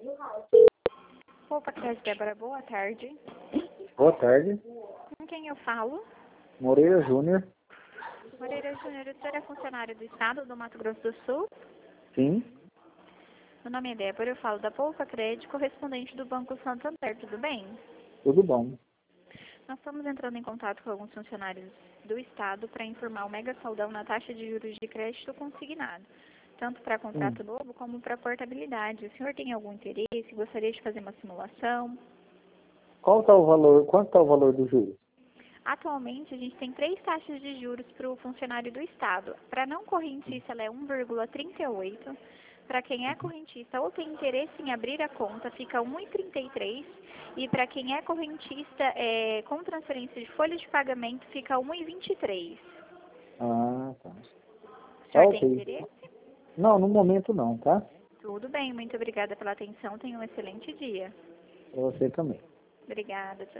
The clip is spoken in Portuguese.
Opa, Crédito Débora, boa tarde. Boa tarde. Com quem eu falo? Moreira Júnior. Moreira Júnior, o senhor é funcionário do Estado do Mato Grosso do Sul? Sim, Meu nome é Débora, eu falo da Poupa Crédito, correspondente do Banco Santander, tudo bem? tudo bom. Nós estamos entrando em contato com alguns funcionários do Estado para informar o mega saldão na taxa de juros de crédito consignado, tanto para contrato novo como para portabilidade. O senhor tem algum interesse? Gostaria de fazer uma simulação? Qual tá o valor? Quanto está o valor do juros? Atualmente, a gente tem 3 taxas de juros para o funcionário do Estado. Para não correntista, ela é 1,38. Para quem é correntista ou tem interesse em abrir a conta, fica 1,33. E para quem é correntista com transferência de folha de pagamento, fica 1,23. Ah, tá. O Tá senhor tem ok. interesse? Não, no momento não, tá? Tudo bem, muito obrigada pela atenção. Tenha um excelente dia. Pra você também. Obrigada, tchau.